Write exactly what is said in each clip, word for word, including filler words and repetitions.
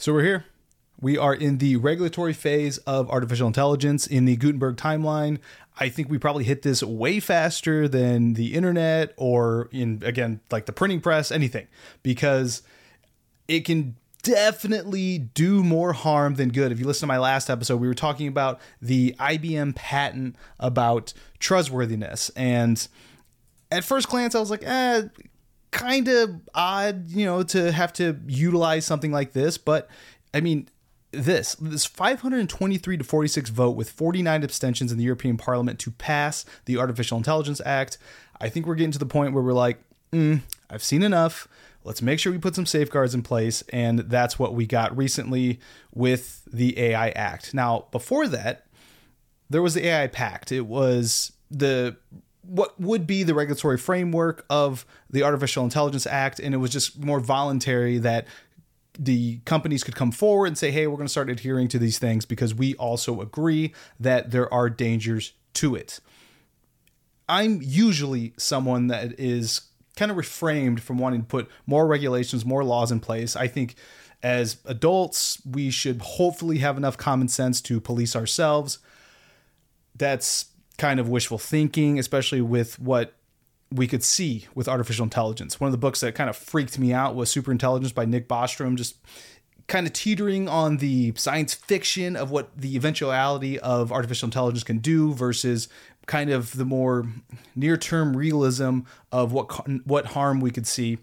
So we're here. We are in the regulatory phase of artificial intelligence in the Gutenberg timeline. I think we probably hit this way faster than the internet or in, again, like the printing press, anything, because it can definitely do more harm than good. If you listen to my last episode, we were talking about the I B M patent about trustworthiness. And at first glance, I was like, eh, kind of odd, you know, to have to utilize something like this. But I mean, this, this five hundred twenty-three to forty-six vote with forty-nine abstentions in the European Parliament to pass the Artificial Intelligence Act. I think we're getting to the point where we're like, mm, I've seen enough. Let's make sure we put some safeguards in place. And that's what we got recently with the A I Act. Now, before that, there was the A I Pact. It was the what would be the regulatory framework of the Artificial Intelligence Act. And it was just more voluntary that the companies could come forward and say, hey, we're going to start adhering to these things because we also agree that there are dangers to it. I'm usually someone that is kind of refrained from wanting to put more regulations, more laws in place. I think as adults, we should hopefully have enough common sense to police ourselves. That's kind of wishful thinking, especially with what we could see with artificial intelligence. One of the books that kind of freaked me out was Superintelligence by Nick Bostrom, just kind of teetering on the science fiction of what the eventuality of artificial intelligence can do versus kind of the more near-term realism of what what harm we could see.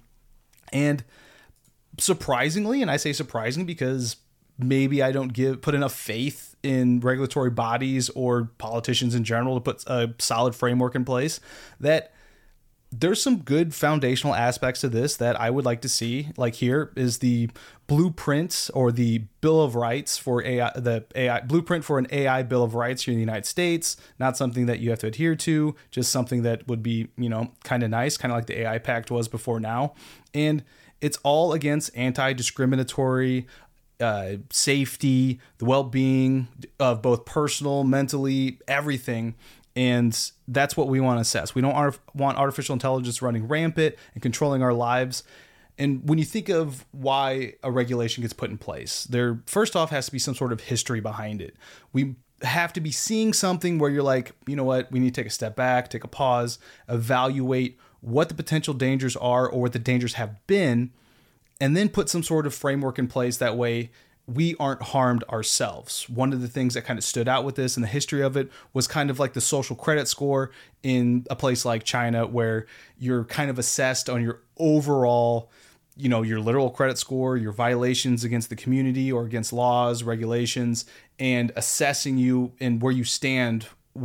And surprisingly, and I say surprising because maybe I don't give put enough faith in regulatory bodies or politicians in general to put a solid framework in place, that there's some good foundational aspects to this that I would like to see. Like here is the blueprint or the Bill of Rights for A I, the A I blueprint for an A I Bill of Rights here in the United States. Not something that you have to adhere to, just something that would be, you know, kind of nice, kind of like the A I Pact was before now. And it's all against anti-discriminatory uh, safety, the well-being of both personal, mentally, everything. And that's what we want to assess. We don't artif- want artificial intelligence running rampant and controlling our lives. And when you think of why a regulation gets put in place, there first off has to be some sort of history behind it. We have to be seeing something where you're like, you know what, we need to take a step back, take a pause, evaluate what the potential dangers are or what the dangers have been, and then put some sort of framework in place. That way we aren't harmed ourselves. One of the things that kind of stood out with this and the history of it was kind of like the social credit score in a place like China, where you're kind of assessed on your overall, you know, your literal credit score, your violations against the community or against laws, regulations, and assessing you and where you stand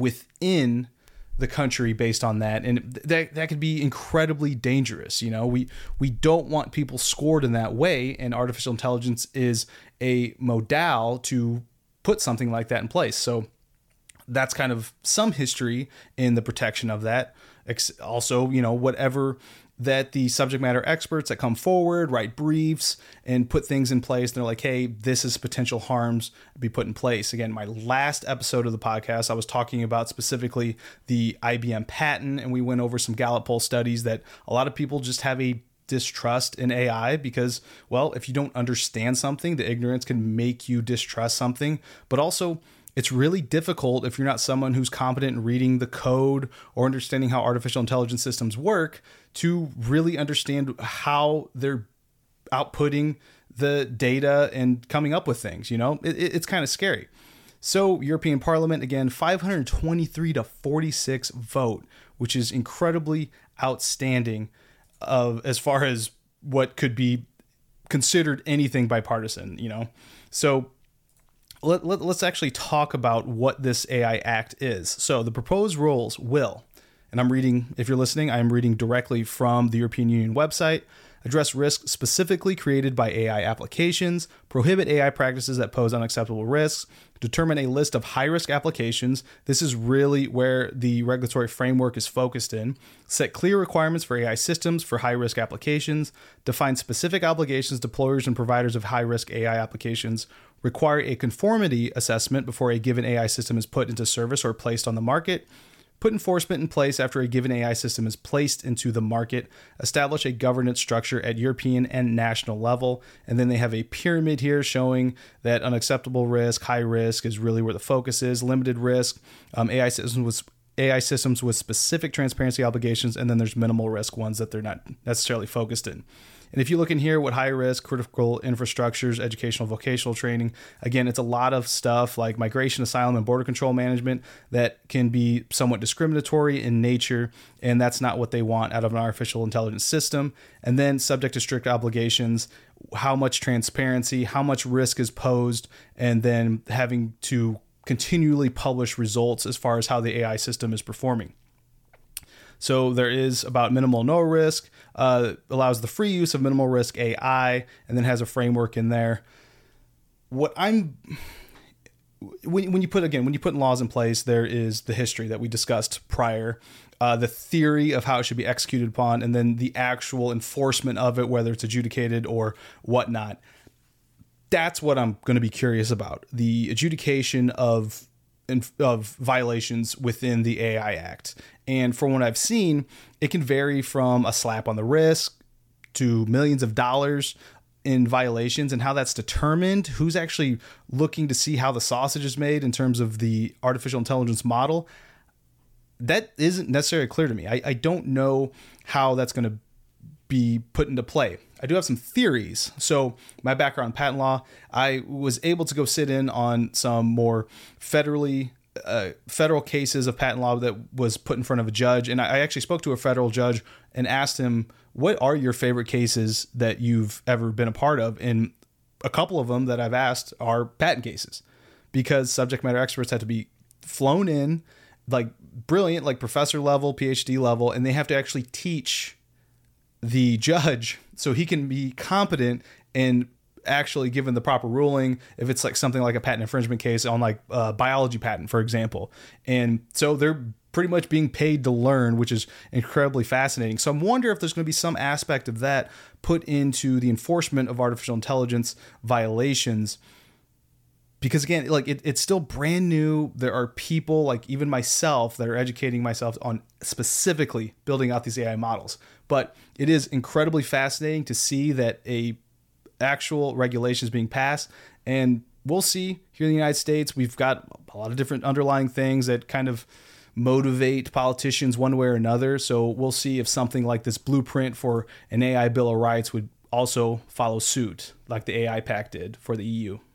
within the country based on that. And that that could be incredibly dangerous. You know, we we don't want people scored in that way, and artificial intelligence is a modal to put something like that in place. So that's kind of some history in the protection of that. Also, you know, whatever that the subject matter experts that come forward, write briefs and put things in place. They're like, hey, this is potential harms be put in place. Again, my last episode of the podcast, I was talking about specifically the I B M patent, and we went over some Gallup poll studies that a lot of people just have a distrust in A I because, well, if you don't understand something, the ignorance can make you distrust something. But also, it's really difficult if you're not someone who's competent in reading the code or understanding how artificial intelligence systems work to really understand how they're outputting the data and coming up with things. You know, it, it's kind of scary. So European Parliament, again, five hundred twenty-three to forty-six vote, which is incredibly outstanding of as far as what could be considered anything bipartisan, you know. So Let, let, let's actually talk about what this A I Act is. So the proposed rules will, and I'm reading, if you're listening, I'm reading directly from the European Union website, address risks specifically created by A I applications, prohibit A I practices that pose unacceptable risks, determine a list of high-risk applications. This is really where the regulatory framework is focused in. Set clear requirements for A I systems for high-risk applications. Define specific obligations to deployers and providers of high-risk A I applications. Require a conformity assessment before a given A I system is put into service or placed on the market. put enforcement in place after a given A I system is placed into the market, establish a governance structure at European and national level, and then they have a pyramid here showing that unacceptable risk, high risk is really where the focus is, limited risk, um, A I systems with A I systems with specific transparency obligations, and then there's minimal risk ones that they're not necessarily focused in. And if you look in here, what high risk, critical infrastructures, educational, vocational training, again, it's a lot of stuff like migration, asylum, and border control management that can be somewhat discriminatory in nature, and that's not what they want out of an artificial intelligence system. And then subject to strict obligations, how much transparency, how much risk is posed, and then having to continually publish results as far as how the A I system is performing. So there is about minimal no risk, uh, allows the free use of minimal risk A I, and then has a framework in there. What I'm, when, when you put, again, when you put laws in place, there is the history that we discussed prior, uh, the theory of how it should be executed upon, and then the actual enforcement of it, whether it's adjudicated or whatnot. That's what I'm going to be curious about, the adjudication of of violations within the A I Act. And from what I've seen, it can vary from a slap on the wrist to millions of dollars in violations, and how that's determined, who's actually looking to see how the sausage is made in terms of the artificial intelligence model. That isn't necessarily clear to me. I, I don't know how that's going to be put into play. I do have some theories. So my background in patent law, I was able to go sit in on some more federally uh, federal cases of patent law that was put in front of a judge. And I actually spoke to a federal judge and asked him, what are your favorite cases that you've ever been a part of? And a couple of them that I've asked are patent cases, because subject matter experts had to be flown in, like brilliant, like professor level, P H D level, and they have to actually teach the judge so he can be competent and actually given the proper ruling if it's like something like a patent infringement case on like a biology patent, for example. And so they're pretty much being paid to learn, which is incredibly fascinating. So I'm wondering if there's going to be some aspect of that put into the enforcement of artificial intelligence violations. Because again, like it, it's still brand new. There are people like even myself that are educating myself on specifically building out these A I models. But it is incredibly fascinating to see that a actual regulation is being passed. And we'll see here in the United States, we've got a lot of different underlying things that kind of motivate politicians one way or another. So we'll see if something like this blueprint for an A I Bill of Rights would also follow suit like the A I Pact did for the E U.